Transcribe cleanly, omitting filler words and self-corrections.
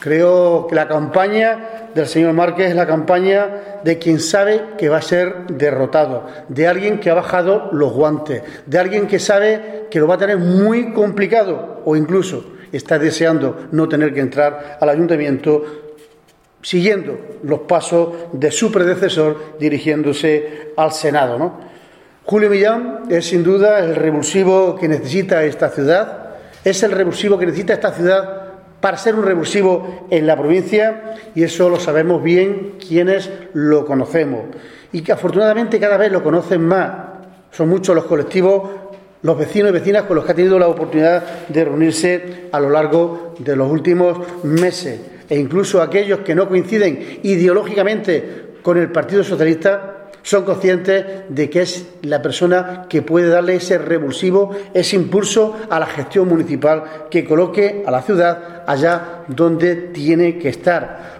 Creo que la campaña del señor Márquez es la campaña de quien sabe que va a ser derrotado, de alguien que ha bajado los guantes, de alguien que sabe que lo va a tener muy complicado o incluso está deseando no tener que entrar al ayuntamiento siguiendo los pasos de su predecesor dirigiéndose al Senado, ¿no? Julio Millán es sin duda el revulsivo que necesita esta ciudad, es el revulsivo que necesita esta ciudad para ser un revulsivo en la provincia, y eso lo sabemos bien quienes lo conocemos y que afortunadamente cada vez lo conocen más. Son muchos los colectivos, los vecinos y vecinas con los que ha tenido la oportunidad de reunirse a lo largo de los últimos meses, e incluso aquellos que no coinciden ideológicamente con el Partido Socialista son conscientes de que es la persona que puede darle ese revulsivo, ese impulso a la gestión municipal que coloque a la ciudad allá donde tiene que estar.